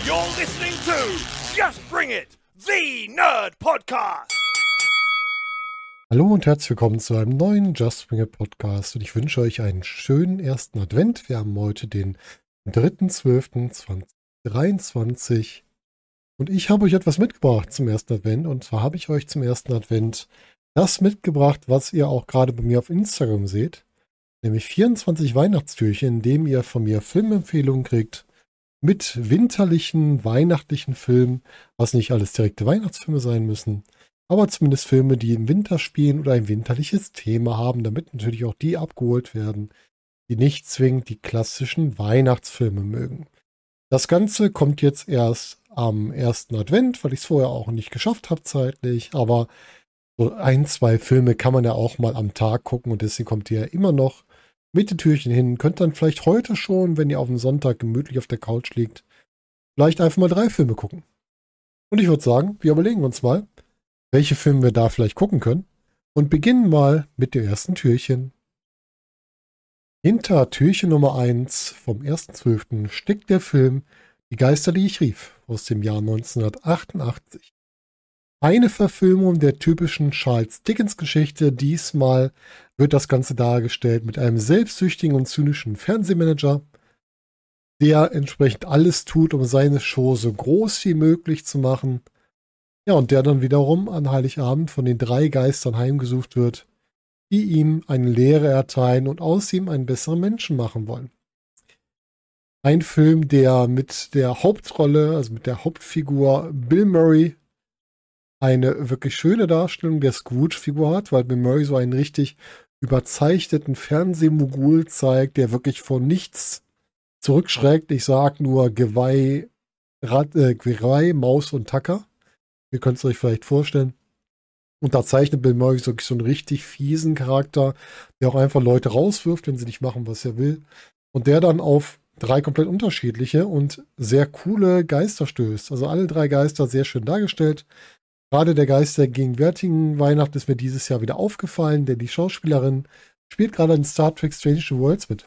You're listening to Just Bring It, the Nerd Podcast. Hallo und herzlich willkommen zu einem neuen Just Bring It Podcast und ich wünsche euch einen schönen ersten Advent. Wir haben heute den 3.12.2023 und ich habe euch etwas mitgebracht zum ersten Advent, und zwar habe ich euch zum ersten Advent das mitgebracht, was ihr auch gerade bei mir auf Instagram seht, nämlich 24 Weihnachtstürchen, in dem ihr von mir Filmempfehlungen kriegt mit winterlichen, weihnachtlichen Filmen, was nicht alles direkte Weihnachtsfilme sein müssen, aber zumindest Filme, die im Winter spielen oder ein winterliches Thema haben, damit natürlich auch die abgeholt werden, die nicht zwingend die klassischen Weihnachtsfilme mögen. Das Ganze kommt jetzt erst am ersten Advent, weil ich es vorher auch nicht geschafft habe zeitlich, aber so ein, zwei Filme kann man ja auch mal am Tag gucken und deswegen kommt ihr ja immer noch mit den Türchen hin. Könnt dann vielleicht heute schon, wenn ihr auf dem Sonntag gemütlich auf der Couch liegt, vielleicht einfach mal 3 Filme gucken. Und ich würde sagen, wir überlegen uns mal, welche Filme wir da vielleicht gucken können und beginnen mal mit dem ersten Türchen. Hinter Türchen Nummer 1 vom 1.12. steckt der Film Die Geister, die ich rief, aus dem Jahr 1988. Eine Verfilmung der typischen Charles Dickens-Geschichte. Diesmal wird das Ganze dargestellt mit einem selbstsüchtigen und zynischen Fernsehmanager, der entsprechend alles tut, um seine Show so groß wie möglich zu machen. Ja, und der dann wiederum an Heiligabend von den 3 Geistern heimgesucht wird, die ihm eine Lehre erteilen und aus ihm einen besseren Menschen machen wollen. Ein Film, der mit der Hauptrolle, also mit der Hauptfigur Bill Murray, eine wirklich schöne Darstellung der Scrooge-Figur hat, weil Bill Murray so einen richtig überzeichneten Fernsehmogul zeigt, der wirklich vor nichts zurückschreckt. Ich sag nur Geweih, Maus und Tacker. Ihr könnt es euch vielleicht vorstellen. Und da zeichnet Bill Murray wirklich so einen richtig fiesen Charakter, der auch einfach Leute rauswirft, wenn sie nicht machen, was er will. Und der dann auf 3 komplett unterschiedliche und sehr coole Geister stößt. Also alle 3 Geister sehr schön dargestellt. Gerade der Geist der gegenwärtigen Weihnacht ist mir dieses Jahr wieder aufgefallen, denn die Schauspielerin spielt gerade in Star Trek Strange New Worlds mit.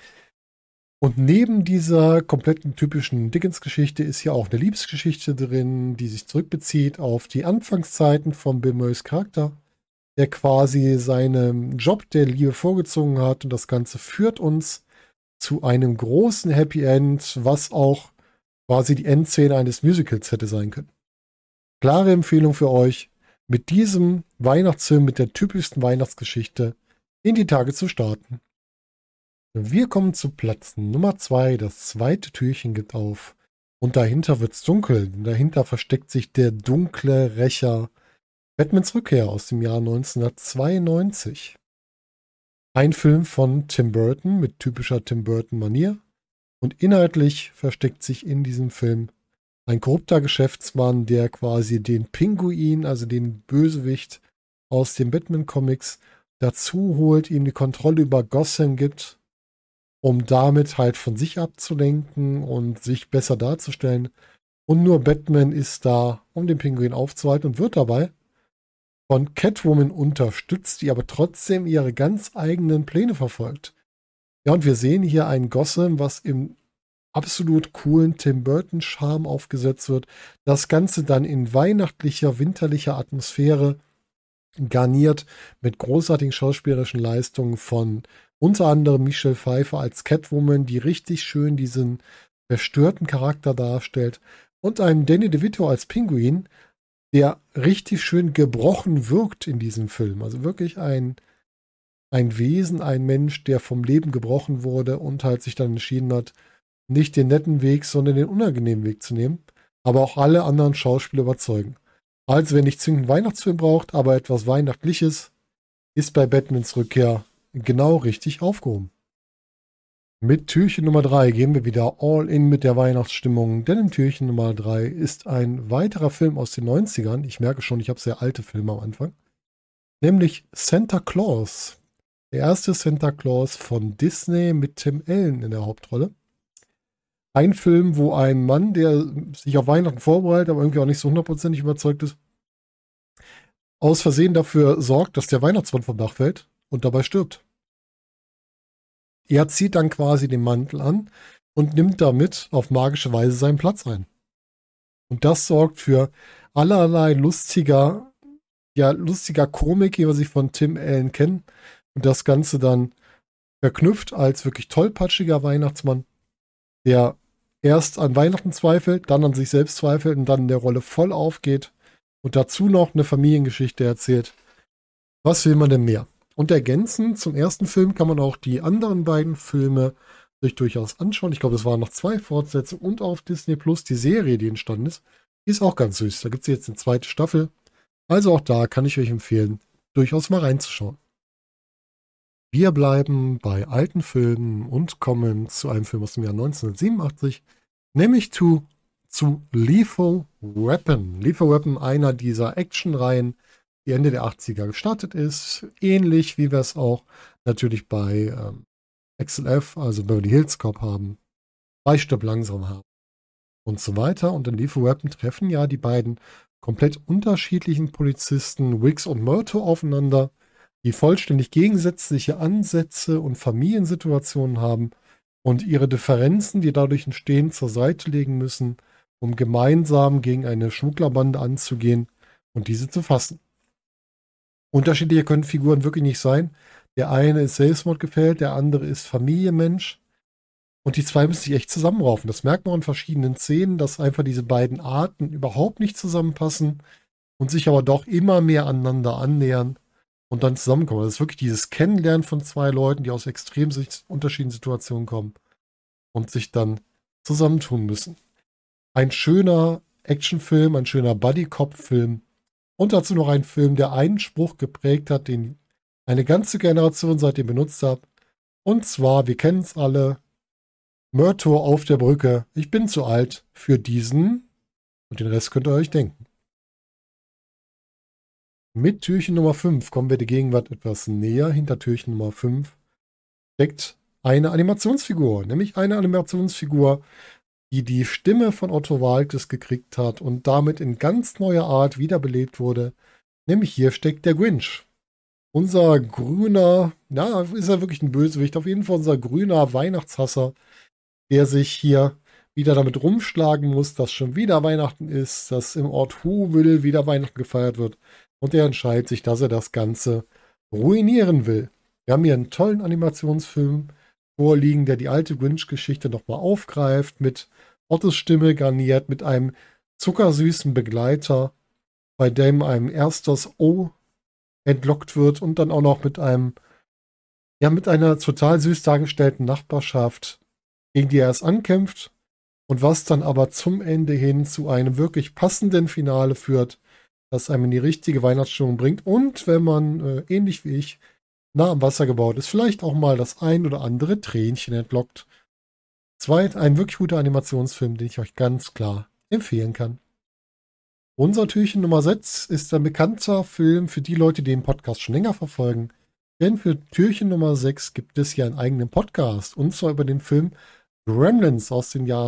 Und neben dieser kompletten typischen Dickens-Geschichte ist hier auch eine Liebesgeschichte drin, die sich zurückbezieht auf die Anfangszeiten von Bill Murrays Charakter, der quasi seinen Job der Liebe vorgezogen hat, und das Ganze führt uns zu einem großen Happy End, was auch quasi die Endszene eines Musicals hätte sein können. Klare Empfehlung für euch, mit diesem Weihnachtsfilm, mit der typischsten Weihnachtsgeschichte in die Tage zu starten. Wir kommen zu Platz Nummer 2. Das zweite Türchen geht auf. Und dahinter wird's dunkel. Dahinter versteckt sich der dunkle Rächer. Batmans Rückkehr aus dem Jahr 1992. Ein Film von Tim Burton mit typischer Tim Burton-Manier. Und inhaltlich versteckt sich in diesem Film ein korrupter Geschäftsmann, der quasi den Pinguin, also den Bösewicht aus den Batman-Comics, dazu holt, ihm die Kontrolle über Gotham gibt, um damit halt von sich abzulenken und sich besser darzustellen. Und nur Batman ist da, um den Pinguin aufzuhalten, und wird dabei von Catwoman unterstützt, die aber trotzdem ihre ganz eigenen Pläne verfolgt. Ja, und wir sehen hier ein Gotham, was im absolut coolen Tim Burton-Charme aufgesetzt wird. Das Ganze dann in weihnachtlicher, winterlicher Atmosphäre garniert mit großartigen schauspielerischen Leistungen von unter anderem Michelle Pfeiffer als Catwoman, die richtig schön diesen verstörten Charakter darstellt, und einem Danny DeVito als Pinguin, der richtig schön gebrochen wirkt in diesem Film. Also wirklich ein Wesen, ein Mensch, der vom Leben gebrochen wurde und halt sich dann entschieden hat, nicht den netten Weg, sondern den unangenehmen Weg zu nehmen, aber auch alle anderen Schauspieler überzeugen. Also, wenn nicht zwingend einen Weihnachtsfilm braucht, aber etwas Weihnachtliches, ist bei Batmans Rückkehr genau richtig aufgehoben. Mit Türchen Nummer 3 gehen wir wieder all in mit der Weihnachtsstimmung, denn im Türchen Nummer 3 ist ein weiterer Film aus den 90ern. Ich merke schon, ich habe sehr alte Filme am Anfang. Nämlich Santa Claus. Der erste Santa Claus von Disney mit Tim Allen in der Hauptrolle. Ein Film, wo ein Mann, der sich auf Weihnachten vorbereitet, aber irgendwie auch nicht so hundertprozentig überzeugt ist, aus Versehen dafür sorgt, dass der Weihnachtsmann vom Dach fällt und dabei stirbt. Er zieht dann quasi den Mantel an und nimmt damit auf magische Weise seinen Platz ein. Und das sorgt für allerlei lustiger Komik, wie wir sie von Tim Allen kennen. Und das Ganze dann verknüpft als wirklich tollpatschiger Weihnachtsmann, der erst an Weihnachten zweifelt, dann an sich selbst zweifelt und dann in der Rolle voll aufgeht und dazu noch eine Familiengeschichte erzählt. Was will man denn mehr? Und ergänzend zum ersten Film kann man auch die anderen beiden Filme sich durchaus anschauen. Ich glaube, es waren noch 2 Fortsetzungen und auf Disney Plus die Serie, die entstanden ist. Die ist auch ganz süß. Da gibt es jetzt eine 2. Staffel. Also auch da kann ich euch empfehlen, durchaus mal reinzuschauen. Wir bleiben bei alten Filmen und kommen zu einem Film aus dem Jahr 1987, nämlich zu Lethal Weapon. Lethal Weapon, einer dieser Actionreihen, die Ende der 80er gestartet ist, ähnlich wie wir es auch natürlich bei XLF, also Beverly Hills Cop haben, bei Stirb langsam haben und so weiter. Und in Lethal Weapon treffen ja die beiden komplett unterschiedlichen Polizisten Wiggs und Murtaugh aufeinander, die vollständig gegensätzliche Ansätze und Familiensituationen haben und ihre Differenzen, die dadurch entstehen, zur Seite legen müssen, um gemeinsam gegen eine Schmugglerbande anzugehen und diese zu fassen. Unterschiedlicher können Figuren wirklich nicht sein. Der eine ist selbstmordgefährdet, der andere ist Familienmensch. Und die zwei müssen sich echt zusammenraufen. Das merkt man in verschiedenen Szenen, dass einfach diese beiden Arten überhaupt nicht zusammenpassen und sich aber doch immer mehr aneinander annähern und dann zusammenkommen. Das ist wirklich dieses Kennenlernen von 2 Leuten, die aus extrem unterschiedlichen Situationen kommen und sich dann zusammentun müssen. Ein schöner Actionfilm, ein schöner Buddy-Cop-Film und dazu noch ein Film, der einen Spruch geprägt hat, den eine ganze Generation seitdem benutzt hat. Und zwar, wir kennen es alle, Murtaugh auf der Brücke. Ich bin zu alt für diesen. Und den Rest könnt ihr euch denken. Mit Türchen Nummer 5 kommen wir der Gegenwart etwas näher. Hinter Türchen Nummer 5 steckt eine Animationsfigur. Nämlich eine Animationsfigur, die die Stimme von Otto Waalkes gekriegt hat und damit in ganz neuer Art wiederbelebt wurde. Nämlich hier steckt der Grinch. Unser grüner, na, ist er wirklich ein Bösewicht? Auf jeden Fall unser grüner Weihnachtshasser, der sich hier wieder damit rumschlagen muss, dass schon wieder Weihnachten ist, dass im Ort Whoville wieder Weihnachten gefeiert wird. Und er entscheidet sich, dass er das Ganze ruinieren will. Wir haben hier einen tollen Animationsfilm vorliegen, der die alte Grinch-Geschichte nochmal aufgreift, mit Ottos Stimme garniert, mit einem zuckersüßen Begleiter, bei dem einem erst das O entlockt wird und dann auch noch mit mit einer total süß dargestellten Nachbarschaft, gegen die er erst ankämpft und was dann aber zum Ende hin zu einem wirklich passenden Finale führt, das einem in die richtige Weihnachtsstimmung bringt und wenn man, ähnlich wie ich, nah am Wasser gebaut ist, vielleicht auch mal das ein oder andere Tränchen entlockt. Ein wirklich guter Animationsfilm, den ich euch ganz klar empfehlen kann. Unser Türchen Nummer 6 ist ein bekannter Film für die Leute, die den Podcast schon länger verfolgen. Denn für Türchen Nummer 6 gibt es hier einen eigenen Podcast. Und zwar über den Film Gremlins aus dem Jahr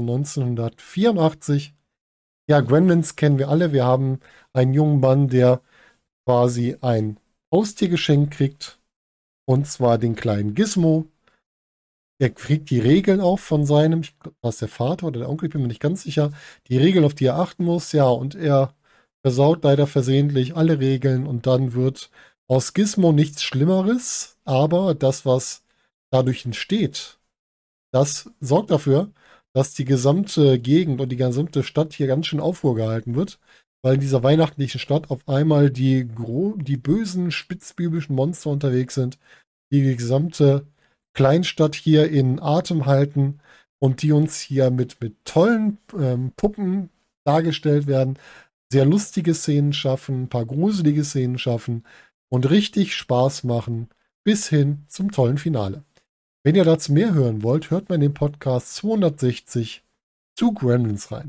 1984. Ja, Gremlins kennen wir alle. Wir haben einen jungen Mann, der quasi ein Haustier geschenkt kriegt. Und zwar den kleinen Gizmo. Er kriegt die Regeln auch von seinem, ich glaube, war es der Vater oder der Onkel, ich bin mir nicht ganz sicher, die Regeln, auf die er achten muss, ja, und er versaut leider versehentlich alle Regeln und dann wird aus Gizmo nichts Schlimmeres, aber das, was dadurch entsteht, das sorgt dafür, dass die gesamte Gegend und die gesamte Stadt hier ganz schön Aufruhr gehalten wird, weil in dieser weihnachtlichen Stadt auf einmal die bösen, spitzbübischen Monster unterwegs sind, die die gesamte Kleinstadt hier in Atem halten und die uns hier mit tollen Puppen dargestellt werden, sehr lustige Szenen schaffen, ein paar gruselige Szenen schaffen und richtig Spaß machen bis hin zum tollen Finale. Wenn ihr dazu mehr hören wollt, hört mal in den Podcast 260 zu Gremlins rein.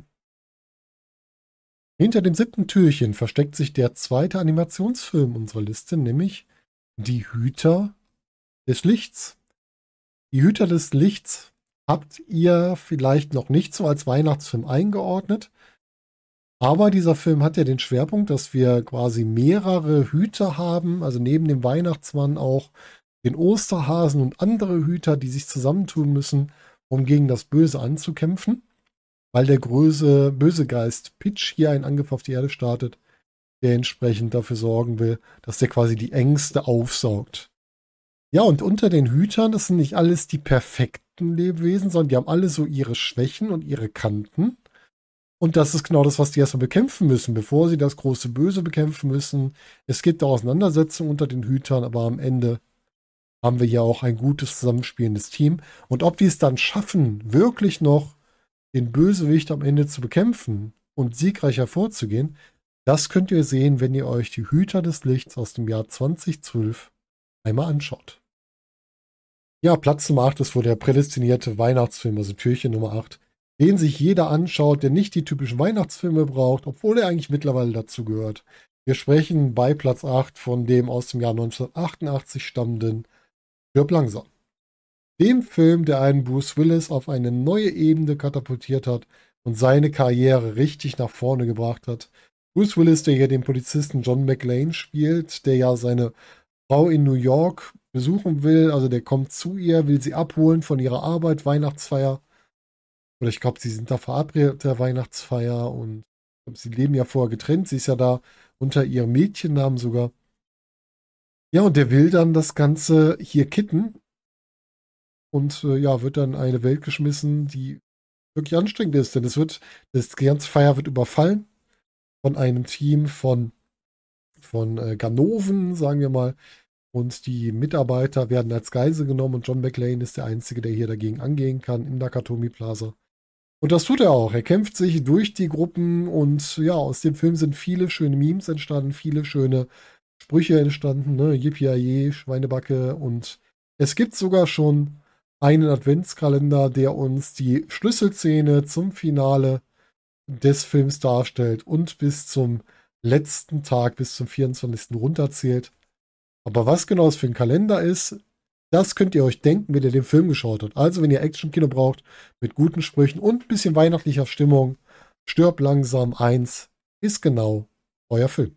Hinter dem 7. Türchen versteckt sich der 2. Animationsfilm unserer Liste, nämlich Die Hüter des Lichts. Die Hüter des Lichts habt ihr vielleicht noch nicht so als Weihnachtsfilm eingeordnet, aber dieser Film hat ja den Schwerpunkt, dass wir quasi mehrere Hüter haben, also neben dem Weihnachtsmann auch den Osterhasen und andere Hüter, die sich zusammentun müssen, um gegen das Böse anzukämpfen. weil der böse Geist Pitch hier einen Angriff auf die Erde startet, der entsprechend dafür sorgen will, dass der quasi die Ängste aufsaugt. Ja, und unter den Hütern, das sind nicht alles die perfekten Lebewesen, sondern die haben alle so ihre Schwächen und ihre Kanten. Und das ist genau das, was die erstmal bekämpfen müssen, bevor sie das große Böse bekämpfen müssen. Es gibt da Auseinandersetzungen unter den Hütern, aber am Ende haben wir ja auch ein gutes zusammenspielendes Team. Und ob die es dann schaffen, wirklich noch den Bösewicht am Ende zu bekämpfen und siegreich hervorzugehen, das könnt ihr sehen, wenn ihr euch die Hüter des Lichts aus dem Jahr 2012 einmal anschaut. Ja, Platz Nummer 8 ist wohl der prädestinierte Weihnachtsfilm, also Türchen Nummer 8, den sich jeder anschaut, der nicht die typischen Weihnachtsfilme braucht, obwohl er eigentlich mittlerweile dazu gehört. Wir sprechen bei Platz 8 von dem aus dem Jahr 1988 stammenden Stirb langsam. Dem Film, der einen Bruce Willis auf eine neue Ebene katapultiert hat und seine Karriere richtig nach vorne gebracht hat. Bruce Willis, der hier den Polizisten John McClane spielt, der ja seine Frau in New York besuchen will. Also der kommt zu ihr, will sie abholen von ihrer Arbeit, Weihnachtsfeier. Oder ich glaube, sie sind da verabredet der Weihnachtsfeier und sie leben ja vorher getrennt. Sie ist ja da unter ihrem Mädchennamen sogar. Ja, und der will dann das Ganze hier kitten und ja, wird dann in eine Welt geschmissen, die wirklich anstrengend ist. Denn das ganze Feier wird überfallen von einem Team von Ganoven, sagen wir mal. Und die Mitarbeiter werden als Geisel genommen und John McClane ist der Einzige, der hier dagegen angehen kann in Nakatomi Plaza. Und das tut er auch. Er kämpft sich durch die Gruppen und ja, aus dem Film sind viele schöne Memes entstanden, viele schöne Sprüche entstanden, ne? Yippie Schweinebacke, und es gibt sogar schon einen Adventskalender, der uns die Schlüsselszene zum Finale des Films darstellt und bis zum letzten Tag, bis zum 24. runterzählt. Aber was genau es für ein Kalender ist, das könnt ihr euch denken, wenn ihr den Film geschaut habt. Also, wenn ihr Actionkino braucht, mit guten Sprüchen und ein bisschen weihnachtlicher Stimmung, Stirb langsam 1 ist genau euer Film.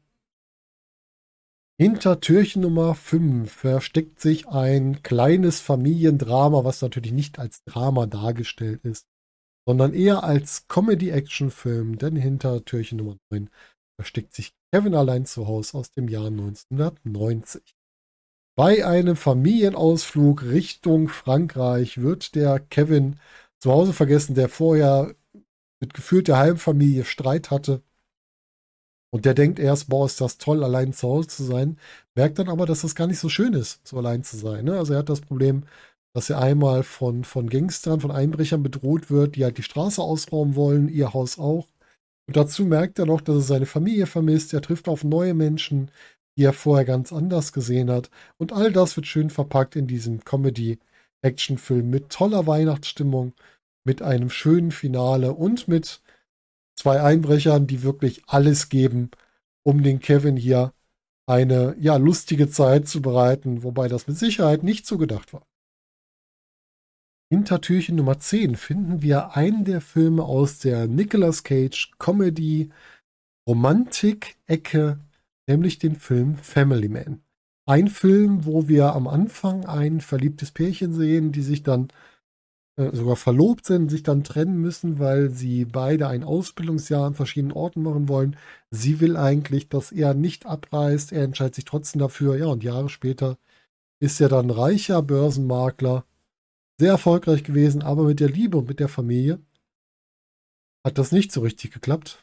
Hinter Türchen Nummer 5 versteckt sich ein kleines Familiendrama, was natürlich nicht als Drama dargestellt ist, sondern eher als Comedy-Action-Film, denn hinter Türchen Nummer 9 versteckt sich Kevin allein zu Hause aus dem Jahr 1990. Bei einem Familienausflug Richtung Frankreich wird der Kevin zu Hause vergessen, der vorher mit gefühlt der halben Familie Streit hatte. Und der denkt erst, boah, ist das toll, allein zu Hause zu sein. Merkt dann aber, dass das gar nicht so schön ist, so allein zu sein. Ne? Also er hat das Problem, dass er einmal von Gangstern, von Einbrechern bedroht wird, die halt die Straße ausrauben wollen, ihr Haus auch. Und dazu merkt er noch, dass er seine Familie vermisst. Er trifft auf neue Menschen, die er vorher ganz anders gesehen hat. Und all das wird schön verpackt in diesem Comedy-Action-Film mit toller Weihnachtsstimmung, mit einem schönen Finale und mit zwei Einbrechern, die wirklich alles geben, um den Kevin hier eine ja lustige Zeit zu bereiten, wobei das mit Sicherheit nicht so gedacht war. Hinter Türchen Nummer 10 finden wir einen der Filme aus der Nicolas Cage Comedy Romantik-Ecke, nämlich den Film Family Man. Ein Film, wo wir am Anfang ein verliebtes Pärchen sehen, die sich dann sogar verlobt sind, sich dann trennen müssen, weil sie beide ein Ausbildungsjahr an verschiedenen Orten machen wollen. Sie will eigentlich, dass er nicht abreist. Er entscheidet sich trotzdem dafür. Ja, und Jahre später ist er dann reicher Börsenmakler. Sehr erfolgreich gewesen, aber mit der Liebe und mit der Familie hat das nicht so richtig geklappt.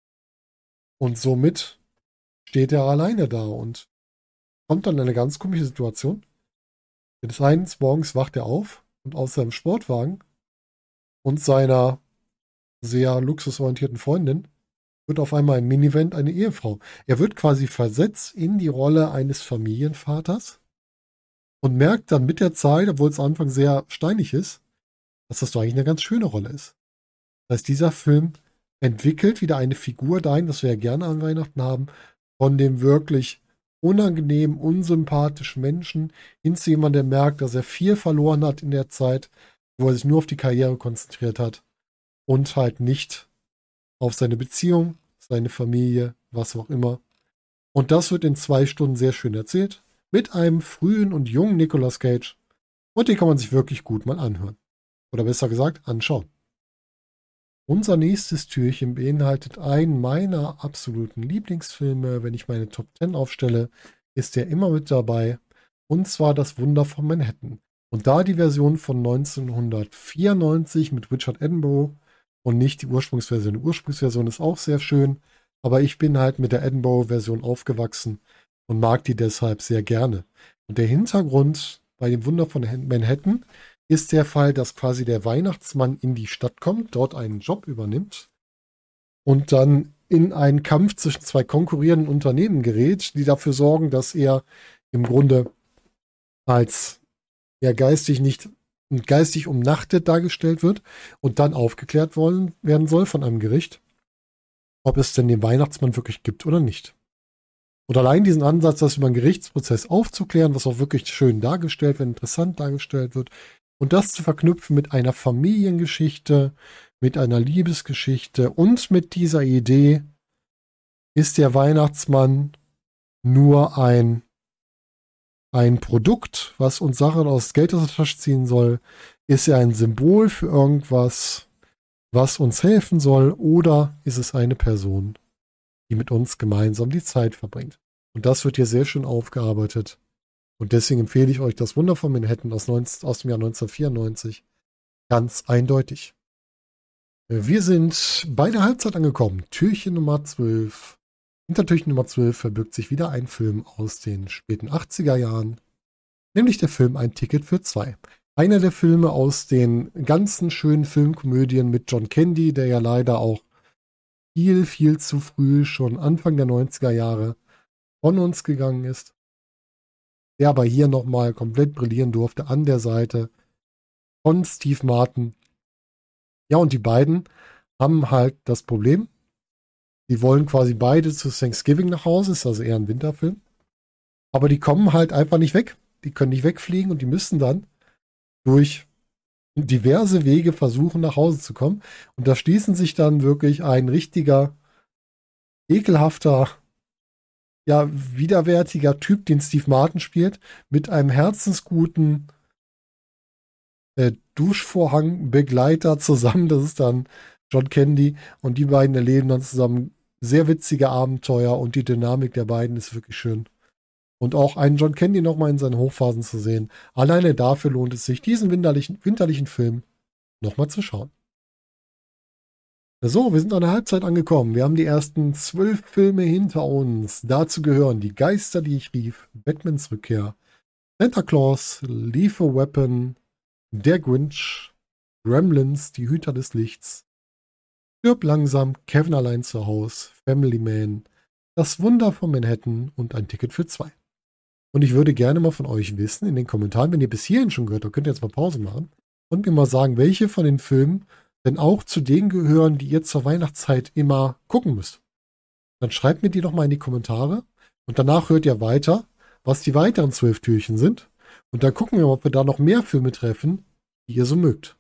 Und somit steht er alleine da und kommt dann in eine ganz komische Situation. Des einen Morgens wacht er auf und aus seinem Sportwagen und seiner sehr luxusorientierten Freundin wird auf einmal im Minivan eine Ehefrau. Er wird quasi versetzt in die Rolle eines Familienvaters und merkt dann mit der Zeit, obwohl es am Anfang sehr steinig ist, dass das doch eigentlich eine ganz schöne Rolle ist. Das heißt, dieser Film entwickelt wieder eine Figur dahin, das wir ja gerne an Weihnachten haben, von dem wirklich unangenehmen, unsympathischen Menschen hin zu jemandem, der merkt, dass er viel verloren hat in der Zeit, wo er sich nur auf die Karriere konzentriert hat und halt nicht auf seine Beziehung, seine Familie, was auch immer. Und das wird in 2 Stunden sehr schön erzählt, mit einem frühen und jungen Nicolas Cage. Und den kann man sich wirklich gut mal anhören. Oder besser gesagt, anschauen. Unser nächstes Türchen beinhaltet einen meiner absoluten Lieblingsfilme. Wenn ich meine Top 10 aufstelle, ist der immer mit dabei. Und zwar Das Wunder von Manhattan. Und da die Version von 1994 mit Richard Attenborough und nicht die Ursprungsversion. Die Ursprungsversion ist auch sehr schön, aber ich bin halt mit der Attenborough-Version aufgewachsen und mag die deshalb sehr gerne. Und der Hintergrund bei dem Wunder von Manhattan ist der Fall, dass quasi der Weihnachtsmann in die Stadt kommt, dort einen Job übernimmt und dann in einen Kampf zwischen zwei konkurrierenden Unternehmen gerät, die dafür sorgen, dass er im Grunde als geistig umnachtet dargestellt wird und dann aufgeklärt werden soll von einem Gericht, ob es denn den Weihnachtsmann wirklich gibt oder nicht. Und allein diesen Ansatz, das über einen Gerichtsprozess aufzuklären, was auch wirklich schön dargestellt wird, interessant dargestellt wird, und das zu verknüpfen mit einer Familiengeschichte, mit einer Liebesgeschichte und mit dieser Idee, ist der Weihnachtsmann nur ein Produkt, was uns Sachen aus Geld aus der Tasche ziehen soll? Ist er ein Symbol für irgendwas, was uns helfen soll? Oder ist es eine Person, die mit uns gemeinsam die Zeit verbringt? Und das wird hier sehr schön aufgearbeitet. Und deswegen empfehle ich euch das Wunder von Manhattan aus dem Jahr 1994 ganz eindeutig. Wir sind bei der Halbzeit angekommen. Türchen Nummer 12. Hinter Türchen Nummer 12 verbirgt sich wieder ein Film aus den späten 80er Jahren, nämlich der Film Ein Ticket für zwei. Einer der Filme aus den ganzen schönen Filmkomödien mit John Candy, der ja leider auch viel, viel zu früh, schon Anfang der 90er Jahre, von uns gegangen ist. Der aber hier nochmal komplett brillieren durfte an der Seite von Steve Martin. Ja, und die beiden haben halt das Problem, die wollen quasi beide zu Thanksgiving nach Hause, ist also eher ein Winterfilm. Aber die kommen halt einfach nicht weg. Die können nicht wegfliegen und die müssen dann durch diverse Wege versuchen, nach Hause zu kommen. Und da schließen sich dann wirklich ein richtiger, ekelhafter, ja, widerwärtiger Typ, den Steve Martin spielt, mit einem herzensguten Duschvorhangbegleiter zusammen. Das ist dann John Candy. Und die beiden erleben dann zusammen sehr witzige Abenteuer und die Dynamik der beiden ist wirklich schön. Und auch einen John Candy nochmal in seinen Hochphasen zu sehen. Alleine dafür lohnt es sich, diesen winterlichen Film nochmal zu schauen. So, wir sind an der Halbzeit angekommen. Wir haben die ersten 12 Filme hinter uns. Dazu gehören Die Geister, die ich rief, Batmans Rückkehr, Santa Claus, Lethal Weapon, Der Grinch, Gremlins, Die Hüter des Lichts, Stirb langsam, Kevin allein zu Haus, Family Man, Das Wunder von Manhattan und Ein Ticket für zwei. Und ich würde gerne mal von euch wissen, in den Kommentaren, wenn ihr bis hierhin schon gehört habt, könnt ihr jetzt mal Pause machen und mir mal sagen, welche von den Filmen denn auch zu denen gehören, die ihr zur Weihnachtszeit immer gucken müsst. Dann schreibt mir die doch mal in die Kommentare und danach hört ihr weiter, was die weiteren 12 Türchen sind. Und dann gucken wir mal, ob wir da noch mehr Filme treffen, die ihr so mögt.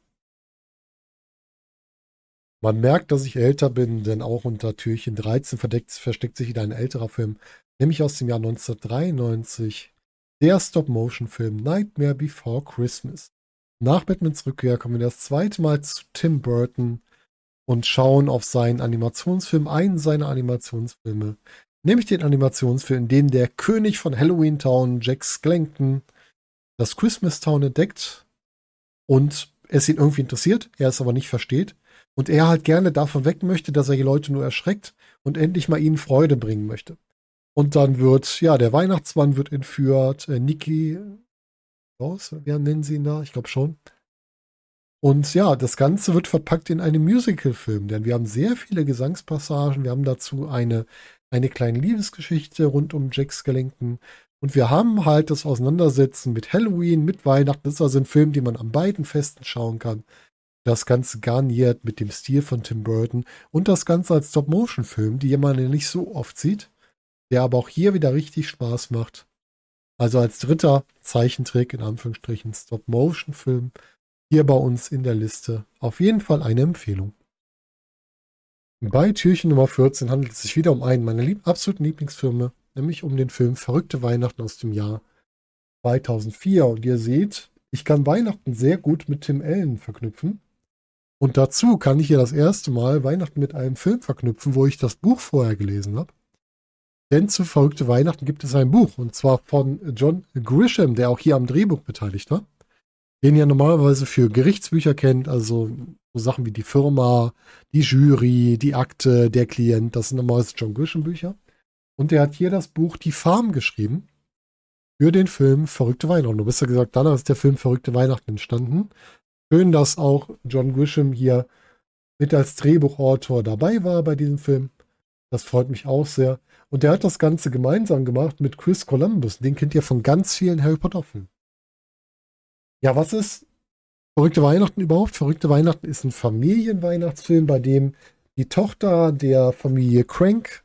Man merkt, dass ich älter bin, denn auch unter Türchen 13 versteckt sich wieder ein älterer Film, nämlich aus dem Jahr 1993, der Stop-Motion-Film Nightmare Before Christmas. Nach Batmans Rückkehr kommen wir das zweite Mal zu Tim Burton und schauen auf seinen Animationsfilm, einen seiner Animationsfilme, nämlich den Animationsfilm, in dem der König von Halloween Town, Jack Skellington, das Christmas Town entdeckt und es ihn irgendwie interessiert, er es aber nicht versteht und er halt gerne davon weg möchte, dass er die Leute nur erschreckt und endlich mal ihnen Freude bringen möchte. Und dann wird, ja, der Weihnachtsmann wird entführt, Nicky Raus, wie nennen sie ihn da? Ich glaube schon. Und ja, das Ganze wird verpackt in einem Musical-Film, denn wir haben sehr viele Gesangspassagen, wir haben dazu eine kleine Liebesgeschichte rund um Jack Skellington und wir haben halt das Auseinandersetzen mit Halloween, mit Weihnachten. Das ist also ein Film, den man an beiden Festen schauen kann. Das Ganze garniert mit dem Stil von Tim Burton und das Ganze als Stop-Motion-Film, die man ja nicht so oft sieht, der aber auch hier wieder richtig Spaß macht. Also als dritter Zeichentrick, in Anführungsstrichen, Stop-Motion-Film, hier bei uns in der Liste auf jeden Fall eine Empfehlung. Bei Türchen Nummer 14 handelt es sich wieder um einen meiner absoluten Lieblingsfilme, nämlich um den Film Verrückte Weihnachten aus dem Jahr 2004. Und ihr seht, ich kann Weihnachten sehr gut mit Tim Allen verknüpfen. Und dazu kann ich hier das erste Mal Weihnachten mit einem Film verknüpfen, wo ich das Buch vorher gelesen habe. Denn zu Verrückte Weihnachten gibt es ein Buch, und zwar von John Grisham, der auch hier am Drehbuch beteiligt war, den ihr normalerweise für Gerichtsbücher kennt, also so Sachen wie die Firma, die Jury, die Akte, der Klient, das sind normalerweise John Grisham Bücher. Und der hat hier das Buch Die Farm geschrieben für den Film Verrückte Weihnachten. Du bist ja gesagt, danach ist der Film Verrückte Weihnachten entstanden. Schön, dass auch John Grisham hier mit als Drehbuchautor dabei war bei diesem Film. Das freut mich auch sehr. Und der hat das Ganze gemeinsam gemacht mit Chris Columbus. Den kennt ihr von ganz vielen Harry Potter-Filmen. Ja, was ist Verrückte Weihnachten überhaupt? Verrückte Weihnachten ist ein Familienweihnachtsfilm, bei dem die Tochter der Familie Crank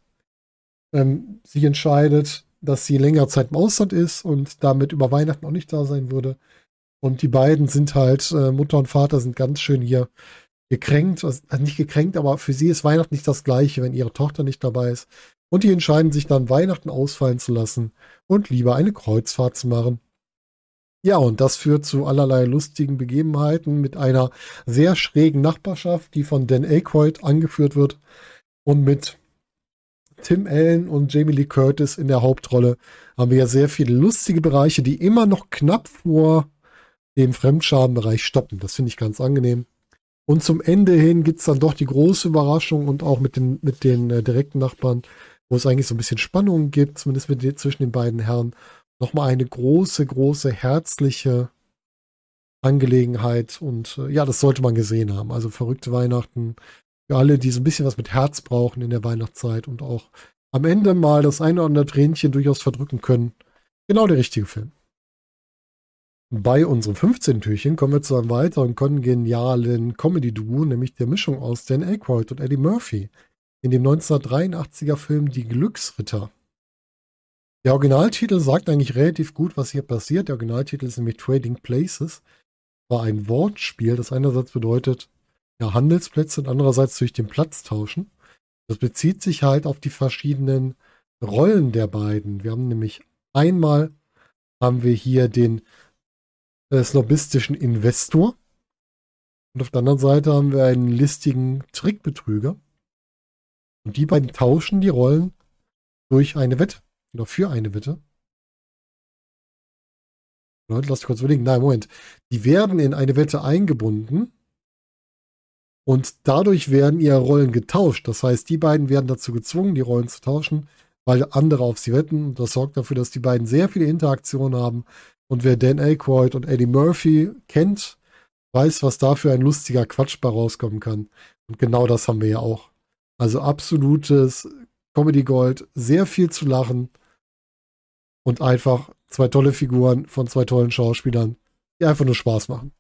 sich entscheidet, dass sie längere Zeit im Ausland ist und damit über Weihnachten auch nicht da sein würde. Und die beiden sind halt, Mutter und Vater sind ganz schön hier gekränkt, also nicht gekränkt, aber für sie ist Weihnachten nicht das Gleiche, wenn ihre Tochter nicht dabei ist. Und die entscheiden sich dann, Weihnachten ausfallen zu lassen und lieber eine Kreuzfahrt zu machen. Ja, und das führt zu allerlei lustigen Begebenheiten mit einer sehr schrägen Nachbarschaft, die von Dan Aykroyd angeführt wird und mit Tim Allen und Jamie Lee Curtis in der Hauptrolle haben wir ja sehr viele lustige Bereiche, die immer noch knapp vor dem Fremdscham-Bereich stoppen. Das finde ich ganz angenehm. Und zum Ende hin gibt es dann doch die große Überraschung und auch mit den direkten Nachbarn, wo es eigentlich so ein bisschen Spannung gibt, zumindest zwischen den beiden Herren, nochmal eine große, große, herzliche Angelegenheit. Und ja, das sollte man gesehen haben. Also Verrückte Weihnachten für alle, die so ein bisschen was mit Herz brauchen in der Weihnachtszeit und auch am Ende mal das eine oder andere Tränchen durchaus verdrücken können. Genau der richtige Film. Bei unserem 15. Türchen kommen wir zu einem weiteren kongenialen Comedy-Duo, nämlich der Mischung aus Dan Aykroyd und Eddie Murphy in dem 1983er Film Die Glücksritter. Der Originaltitel sagt eigentlich relativ gut, was hier passiert. Der Originaltitel ist nämlich Trading Places. War ein Wortspiel, das einerseits bedeutet, ja, Handelsplätze und andererseits durch den Platz tauschen. Das bezieht sich halt auf die verschiedenen Rollen der beiden. Wir haben nämlich einmal haben wir hier den snobistischen Investor und auf der anderen Seite haben wir einen listigen Trickbetrüger. Und die beiden tauschen die Rollen durch eine Wette oder für eine Wette. Leute, lasst mich kurz überlegen. Nein, Moment. Die werden in eine Wette eingebunden und dadurch werden ihre Rollen getauscht. Das heißt, die beiden werden dazu gezwungen, die Rollen zu tauschen, weil andere auf sie wetten. Und das sorgt dafür, dass die beiden sehr viele Interaktionen haben. Und wer Dan Aykroyd und Eddie Murphy kennt, weiß, was da für ein lustiger Quatsch bei rauskommen kann. Und genau das haben wir ja auch. Also absolutes Comedy Gold, sehr viel zu lachen und einfach zwei tolle Figuren von zwei tollen Schauspielern, die einfach nur Spaß machen.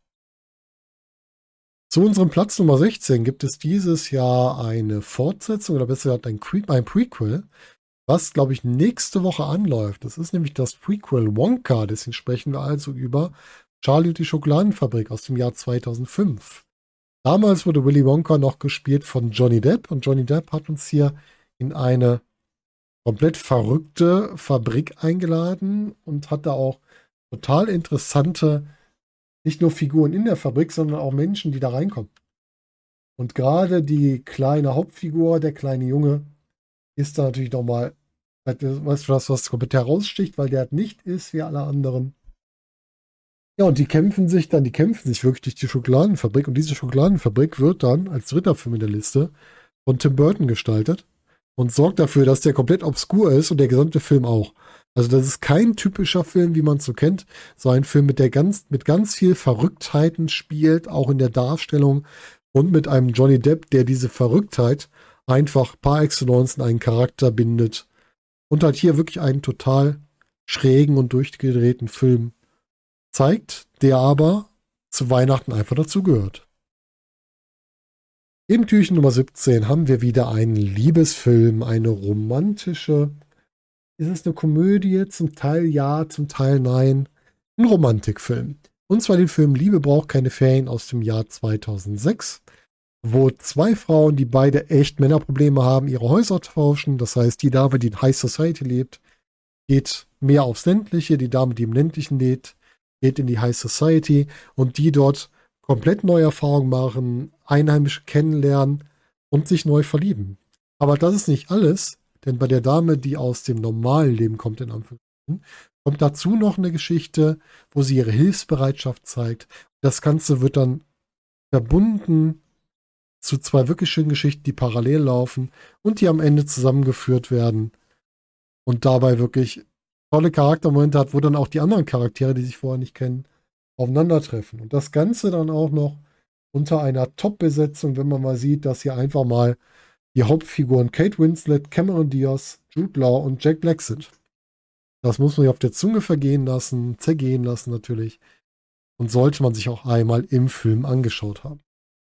Zu unserem Platz Nummer 16 gibt es dieses Jahr eine Fortsetzung oder besser gesagt ein Prequel, was, glaube ich, nächste Woche anläuft. Das ist nämlich das Prequel Wonka, deswegen sprechen wir also über Charlie und die Schokoladenfabrik aus dem Jahr 2005. Damals wurde Willy Wonka noch gespielt von Johnny Depp und Johnny Depp hat uns hier in eine komplett verrückte Fabrik eingeladen und hat da auch total interessante, nicht nur Figuren in der Fabrik, sondern auch Menschen, die da reinkommen. Und gerade die kleine Hauptfigur, der kleine Junge, ist da natürlich nochmal, weißt du, was komplett heraussticht, weil der nicht ist wie alle anderen. Ja, und die kämpfen sich wirklich durch die Schokoladenfabrik. Und diese Schokoladenfabrik wird dann als dritter Film in der Liste von Tim Burton gestaltet und sorgt dafür, dass der komplett obskur ist und der gesamte Film auch. Also das ist kein typischer Film, wie man es so kennt, so ein Film mit ganz viel Verrücktheiten spielt, auch in der Darstellung und mit einem Johnny Depp, der diese Verrücktheit einfach par excellence in einen Charakter bindet und halt hier wirklich einen total schrägen und durchgedrehten Film zeigt, der aber zu Weihnachten einfach dazugehört. Im Türchen Nummer 17 haben wir wieder einen Liebesfilm, eine romantische, ist es eine Komödie? Zum Teil ja, zum Teil nein. Ein Romantikfilm. Und zwar den Film Liebe braucht keine Ferien aus dem Jahr 2006, wo zwei Frauen, die beide echt Männerprobleme haben, ihre Häuser tauschen. Das heißt, die Dame, die in High Society lebt, geht mehr aufs Ländliche, die Dame, die im Ländlichen lebt, geht in die High Society und die dort komplett neue Erfahrungen machen, Einheimische kennenlernen und sich neu verlieben. Aber das ist nicht alles, denn bei der Dame, die aus dem normalen Leben kommt, in Anführungszeichen, kommt dazu noch eine Geschichte, wo sie ihre Hilfsbereitschaft zeigt. Das Ganze wird dann verbunden zu zwei wirklich schönen Geschichten, die parallel laufen und die am Ende zusammengeführt werden und dabei wirklich tolle Charaktermomente hat, wo dann auch die anderen Charaktere, die sich vorher nicht kennen, aufeinandertreffen. Und das Ganze dann auch noch unter einer Top-Besetzung, wenn man mal sieht, dass hier einfach mal die Hauptfiguren Kate Winslet, Cameron Diaz, Jude Law und Jack Black sind. Das muss man sich auf der Zunge zergehen lassen natürlich. Und sollte man sich auch einmal im Film angeschaut haben.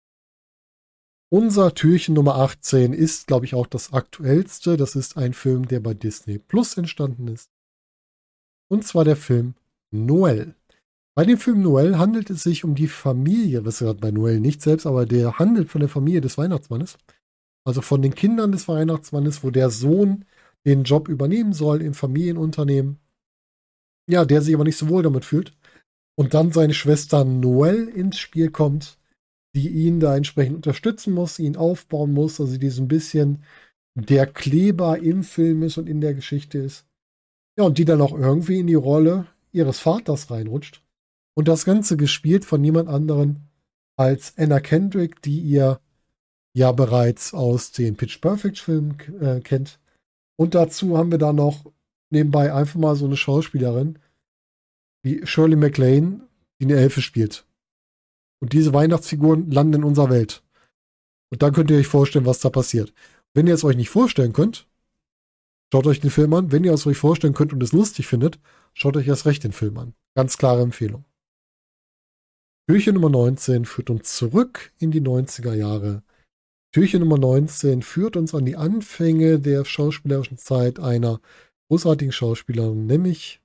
Unser Türchen Nummer 18 ist, glaube ich, auch das aktuellste. Das ist ein Film, der bei Disney Plus entstanden ist. Und zwar der Film Noel. Bei dem Film Noel handelt es sich um die Familie, was ja bei Noel nicht selbst, aber der handelt von der Familie des Weihnachtsmannes. Also von den Kindern des Weihnachtsmannes, wo der Sohn den Job übernehmen soll im Familienunternehmen. Ja, der sich aber nicht so wohl damit fühlt. Und dann seine Schwester Noel ins Spiel kommt, die ihn da entsprechend unterstützen muss, ihn aufbauen muss, also die so ein bisschen der Kleber im Film ist und in der Geschichte ist. Ja, und die dann auch irgendwie in die Rolle ihres Vaters reinrutscht. Und das Ganze gespielt von niemand anderen als Anna Kendrick, die ihr ja bereits aus den Pitch Perfect-Filmen kennt. Und dazu haben wir da noch nebenbei einfach mal so eine Schauspielerin wie Shirley MacLaine, die eine Elfe spielt. Und diese Weihnachtsfiguren landen in unserer Welt. Und dann könnt ihr euch vorstellen, was da passiert. Wenn ihr es euch nicht vorstellen könnt, schaut euch den Film an. Wenn ihr es euch vorstellen könnt und es lustig findet, schaut euch erst recht den Film an. Ganz klare Empfehlung. Türchen Nummer 19 führt uns zurück in die 90er Jahre. Türchen Nummer 19 führt uns an die Anfänge der schauspielerischen Zeit einer großartigen Schauspielerin, nämlich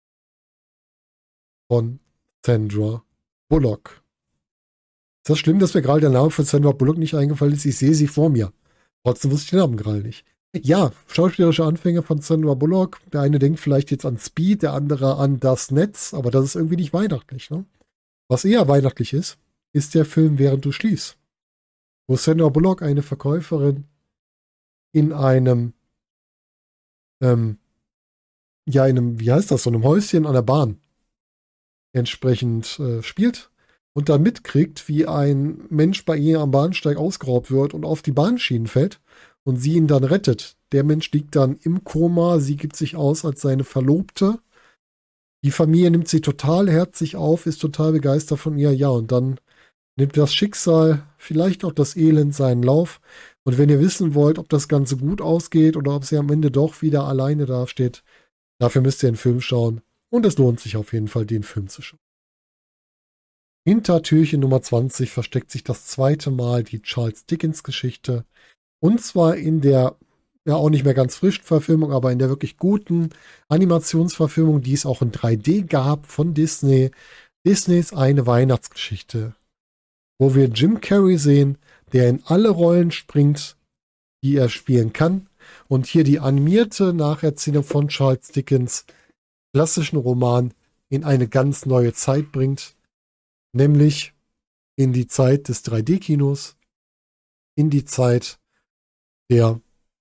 von Sandra Bullock. Ist das schlimm, dass mir gerade der Name von Sandra Bullock nicht eingefallen ist? Ich sehe sie vor mir. Trotzdem wusste ich den Namen gerade nicht. Ja, schauspielerische Anfänge von Sandra Bullock. Der eine denkt vielleicht jetzt an Speed, der andere an Das Netz, aber das ist irgendwie nicht weihnachtlich, ne? Was eher weihnachtlich ist, ist der Film Während du schliefst, wo Sandra Bullock eine Verkäuferin in einem, wie heißt das, so einem Häuschen an der Bahn entsprechend spielt und dann mitkriegt, wie ein Mensch bei ihr am Bahnsteig ausgeraubt wird und auf die Bahnschienen fällt und sie ihn dann rettet. Der Mensch liegt dann im Koma, sie gibt sich aus als seine Verlobte. Die Familie nimmt sie total herzlich auf, ist total begeistert von ihr, ja, und dann nimmt das Schicksal, vielleicht auch das Elend seinen Lauf. Und wenn ihr wissen wollt, ob das Ganze gut ausgeht oder ob sie am Ende doch wieder alleine dasteht, dafür müsst ihr den Film schauen. Und es lohnt sich auf jeden Fall, den Film zu schauen. Hinter Türchen Nummer 20 versteckt sich das zweite Mal die Charles Dickens-Geschichte. Und zwar in der, ja auch nicht mehr ganz frischen Verfilmung, aber in der wirklich guten Animationsverfilmung, die es auch in 3D gab von Disney. Disneys Eine Weihnachtsgeschichte, wo wir Jim Carrey sehen, der in alle Rollen springt, die er spielen kann. Und hier die animierte Nacherzählung von Charles Dickens klassischen Roman in eine ganz neue Zeit bringt, nämlich in die Zeit des 3D-Kinos, in die Zeit der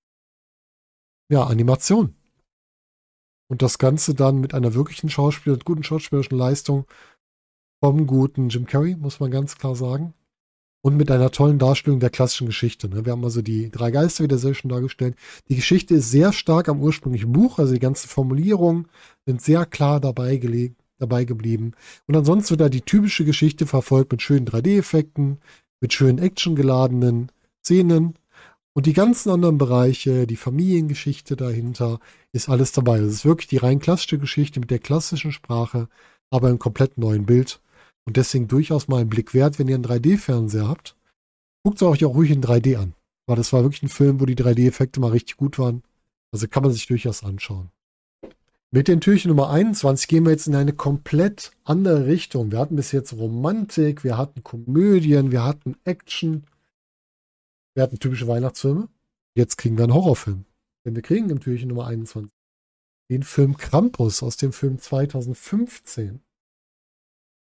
Animation. Und das Ganze dann mit einer wirklichen guten schauspielerischen Leistung vom guten Jim Carrey, muss man ganz klar sagen. Und mit einer tollen Darstellung der klassischen Geschichte. Ne? Wir haben also die drei Geister wieder sehr schön dargestellt. Die Geschichte ist sehr stark am ursprünglichen Buch, also die ganzen Formulierungen sind sehr klar dabei geblieben. Und ansonsten wird da die typische Geschichte verfolgt mit schönen 3D-Effekten, mit schönen actiongeladenen Szenen. Und die ganzen anderen Bereiche, die Familiengeschichte dahinter, ist alles dabei. Es ist wirklich die rein klassische Geschichte mit der klassischen Sprache, aber im komplett neuen Bild. Und deswegen durchaus mal einen Blick wert, wenn ihr einen 3D-Fernseher habt. Guckt es euch auch ruhig in 3D an. Weil das war wirklich ein Film, wo die 3D-Effekte mal richtig gut waren. Also kann man sich durchaus anschauen. Mit dem Türchen Nummer 21 gehen wir jetzt in eine komplett andere Richtung. Wir hatten bis jetzt Romantik, wir hatten Komödien, wir hatten Action. Wir hatten typische Weihnachtsfilme. Jetzt kriegen wir einen Horrorfilm. Denn wir kriegen im Türchen Nummer 21 den Film Krampus aus dem Film 2015.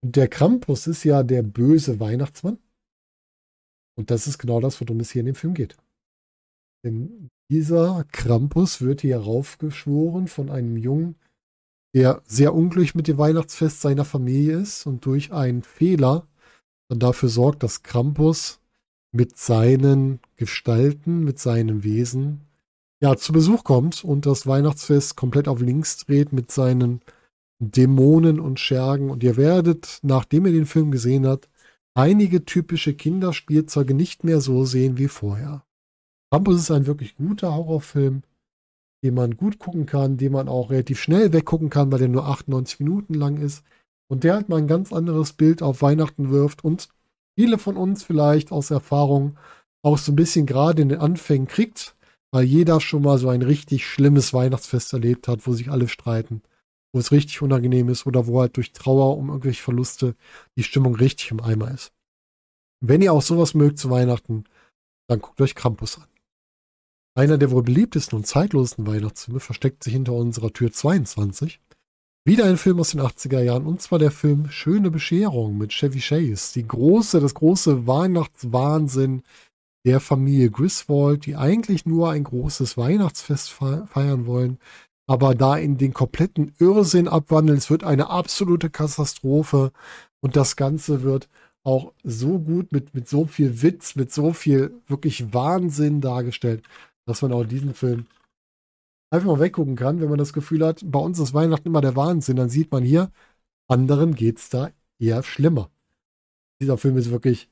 Und der Krampus ist ja der böse Weihnachtsmann. Und das ist genau das, worum es hier in dem Film geht. Denn dieser Krampus wird hier raufgeschworen von einem Jungen, der sehr unglücklich mit dem Weihnachtsfest seiner Familie ist und durch einen Fehler dann dafür sorgt, dass Krampus mit seinen Gestalten, mit seinem Wesen, ja, zu Besuch kommt und das Weihnachtsfest komplett auf links dreht mit seinen Dämonen und Schergen. Und ihr werdet, nachdem ihr den Film gesehen habt, einige typische Kinderspielzeuge nicht mehr so sehen wie vorher. Krampus ist ein wirklich guter Horrorfilm, den man gut gucken kann, den man auch relativ schnell weggucken kann, weil der nur 98 Minuten lang ist. Und der halt mal ein ganz anderes Bild auf Weihnachten wirft und viele von uns vielleicht aus Erfahrung auch so ein bisschen gerade in den Anfängen kriegt, weil jeder schon mal so ein richtig schlimmes Weihnachtsfest erlebt hat, wo sich alle streiten, wo es richtig unangenehm ist oder wo halt durch Trauer um irgendwelche Verluste die Stimmung richtig im Eimer ist. Wenn ihr auch sowas mögt zu Weihnachten, dann guckt euch Krampus an. Einer der wohl beliebtesten und zeitlosesten Weihnachtsfilme versteckt sich hinter unserer Tür 22. Wieder ein Film aus den 80er Jahren, und zwar der Film Schöne Bescherung mit Chevy Chase. Das große Weihnachtswahnsinn der Familie Griswold, die eigentlich nur ein großes Weihnachtsfest feiern wollen, aber da in den kompletten Irrsinn abwandeln. Es wird eine absolute Katastrophe und das Ganze wird auch so gut mit so viel Witz, mit so viel wirklich Wahnsinn dargestellt, dass man auch diesen Film einfach mal weggucken kann, wenn man das Gefühl hat, bei uns ist Weihnachten immer der Wahnsinn, dann sieht man hier, anderen geht es da eher schlimmer. Dieser Film ist wirklich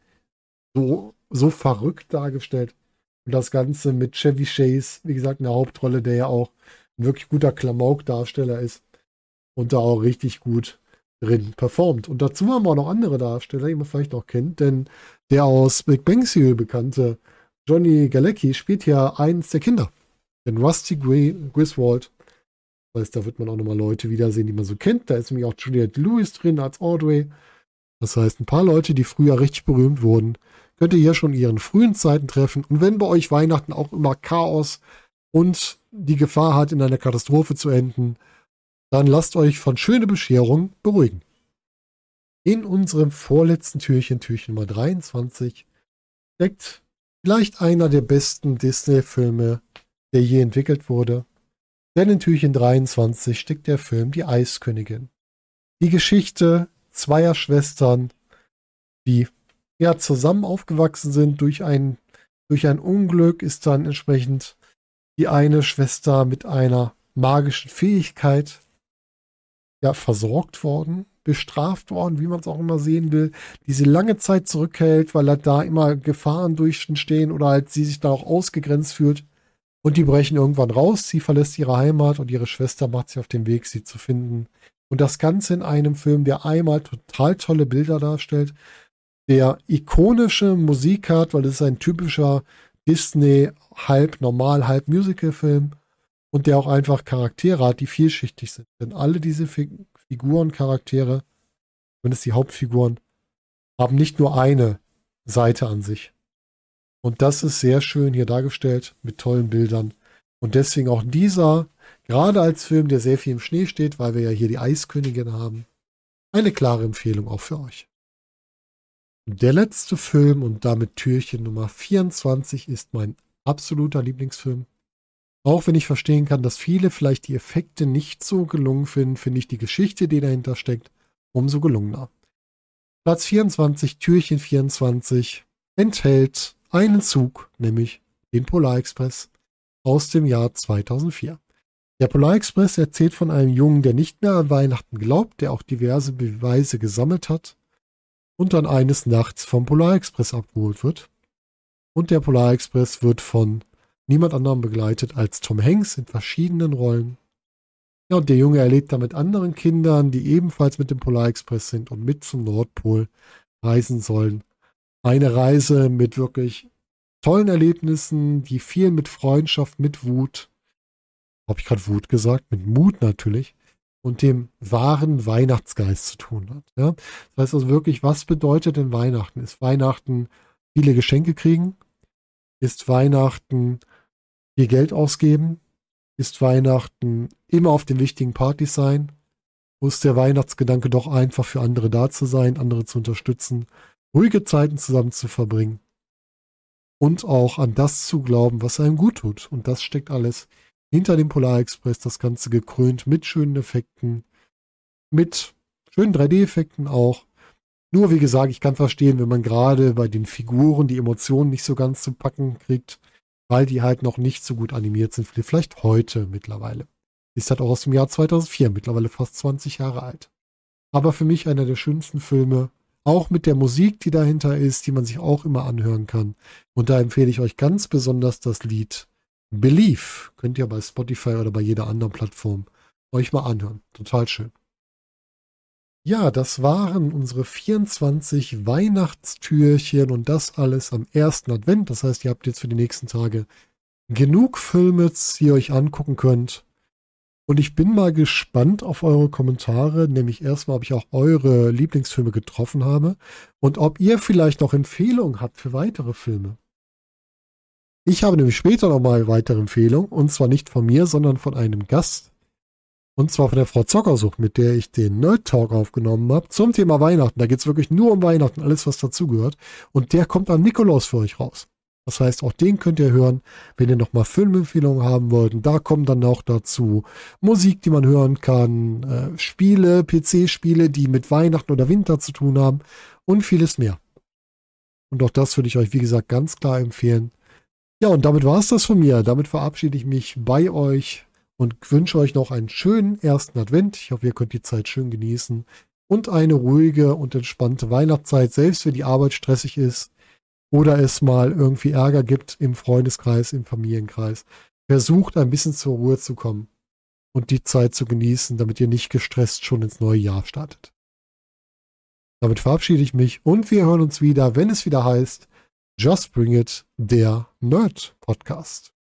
so verrückt dargestellt. Und das Ganze mit Chevy Chase, wie gesagt, in der Hauptrolle, der ja auch ein wirklich guter Klamauk-Darsteller ist und da auch richtig gut drin performt. Und dazu haben wir auch noch andere Darsteller, die man vielleicht noch kennt, denn der aus Big Bang Theory bekannte Johnny Galecki spielt ja eins der Kinder. Den Rusty Griswold. Das heißt, da wird man auch nochmal Leute wiedersehen, die man so kennt. Da ist nämlich auch Juliette Lewis drin als Audrey. Das heißt, ein paar Leute, die früher richtig berühmt wurden, könnt ihr hier schon in ihren frühen Zeiten treffen. Und wenn bei euch Weihnachten auch immer Chaos und die Gefahr hat, in einer Katastrophe zu enden, dann lasst euch von Schöne Bescherung beruhigen. In unserem vorletzten Türchen, Türchen Nummer 23, steckt vielleicht einer der besten Disney-Filme, der je entwickelt wurde. Denn in Türchen 23 steckt der Film Die Eiskönigin. Die Geschichte zweier Schwestern, die ja zusammen aufgewachsen sind. Durch ein Unglück ist dann entsprechend die eine Schwester mit einer magischen Fähigkeit ja versorgt worden, bestraft worden, wie man es auch immer sehen will, die sie lange Zeit zurückhält, weil halt da immer Gefahren durchstehen oder halt sie sich da auch ausgegrenzt fühlt. Und die brechen irgendwann raus, sie verlässt ihre Heimat und ihre Schwester macht sich auf den Weg, sie zu finden. Und das Ganze in einem Film, der einmal total tolle Bilder darstellt, der ikonische Musik hat, weil es ist ein typischer Disney halb normal, halb Musical-Film und der auch einfach Charaktere hat, die vielschichtig sind. Denn alle diese Figuren, Charaktere, zumindest die Hauptfiguren, haben nicht nur eine Seite an sich. Und das ist sehr schön hier dargestellt mit tollen Bildern. Und deswegen auch dieser, gerade als Film, der sehr viel im Schnee steht, weil wir ja hier die Eiskönigin haben, eine klare Empfehlung auch für euch. Der letzte Film und damit Türchen Nummer 24 ist mein absoluter Lieblingsfilm. Auch wenn ich verstehen kann, dass viele vielleicht die Effekte nicht so gelungen finden, finde ich die Geschichte, die dahinter steckt, umso gelungener. Platz 24, Türchen 24, enthält einen Zug, nämlich den Polarexpress aus dem Jahr 2004. Der Polarexpress erzählt von einem Jungen, der nicht mehr an Weihnachten glaubt, der auch diverse Beweise gesammelt hat und dann eines Nachts vom Polarexpress abgeholt wird. Und der Polarexpress wird von niemand anderem begleitet als Tom Hanks in verschiedenen Rollen. Ja, und der Junge erlebt da mit anderen Kindern, die ebenfalls mit dem Polarexpress sind und mit zum Nordpol reisen sollen. Eine Reise mit wirklich tollen Erlebnissen, die viel mit Freundschaft, mit Wut, habe ich gerade Wut gesagt, mit Mut natürlich, und dem wahren Weihnachtsgeist zu tun hat. Ja? Das heißt also wirklich, was bedeutet denn Weihnachten? Ist Weihnachten viele Geschenke kriegen? Ist Weihnachten viel Geld ausgeben? Ist Weihnachten immer auf den wichtigen Partys sein? Wo ist der Weihnachtsgedanke doch einfach für andere da zu sein, andere zu unterstützen, ruhige Zeiten zusammen zu verbringen und auch an das zu glauben, was einem gut tut. Und das steckt alles hinter dem Polar Express, das Ganze gekrönt mit schönen Effekten, mit schönen 3D-Effekten auch. Nur, wie gesagt, ich kann verstehen, wenn man gerade bei den Figuren die Emotionen nicht so ganz zu packen kriegt, weil die halt noch nicht so gut animiert sind, vielleicht heute mittlerweile. Ist halt auch aus dem Jahr 2004, mittlerweile fast 20 Jahre alt. Aber für mich einer der schönsten Filme, auch mit der Musik, die dahinter ist, die man sich auch immer anhören kann. Und da empfehle ich euch ganz besonders das Lied Believe. Könnt ihr bei Spotify oder bei jeder anderen Plattform euch mal anhören. Total schön. Ja, das waren unsere 24 Weihnachtstürchen und das alles am ersten Advent. Das heißt, ihr habt jetzt für die nächsten Tage genug Filme, die ihr euch angucken könnt. Und ich bin mal gespannt auf eure Kommentare, nämlich erstmal, ob ich auch eure Lieblingsfilme getroffen habe und ob ihr vielleicht noch Empfehlungen habt für weitere Filme. Ich habe nämlich später nochmal weitere Empfehlungen, und zwar nicht von mir, sondern von einem Gast. Und zwar von der Frau Zockersucht, mit der ich den Nerd Talk aufgenommen habe, zum Thema Weihnachten. Da geht es wirklich nur um Weihnachten, alles was dazugehört. Und der kommt am Nikolaus für euch raus. Das heißt, auch den könnt ihr hören, wenn ihr nochmal Filmempfehlungen haben wollt. Und da kommen dann auch dazu Musik, die man hören kann, Spiele, PC-Spiele, die mit Weihnachten oder Winter zu tun haben und vieles mehr. Und auch das würde ich euch, wie gesagt, ganz klar empfehlen. Ja, und damit war es das von mir. Damit verabschiede ich mich bei euch und wünsche euch noch einen schönen ersten Advent. Ich hoffe, ihr könnt die Zeit schön genießen und eine ruhige und entspannte Weihnachtszeit, selbst wenn die Arbeit stressig ist oder es mal irgendwie Ärger gibt im Freundeskreis, im Familienkreis. Versucht ein bisschen zur Ruhe zu kommen und die Zeit zu genießen, damit ihr nicht gestresst schon ins neue Jahr startet. Damit verabschiede ich mich und wir hören uns wieder, wenn es wieder heißt Just Bring It, der Nerd Podcast.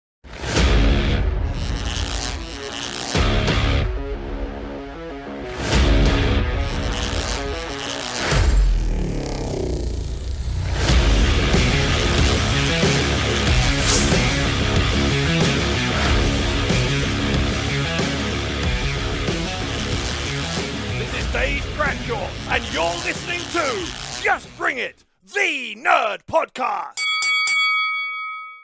Dave Bradshaw, and you're listening to Just Bring It, the Nerd Podcast.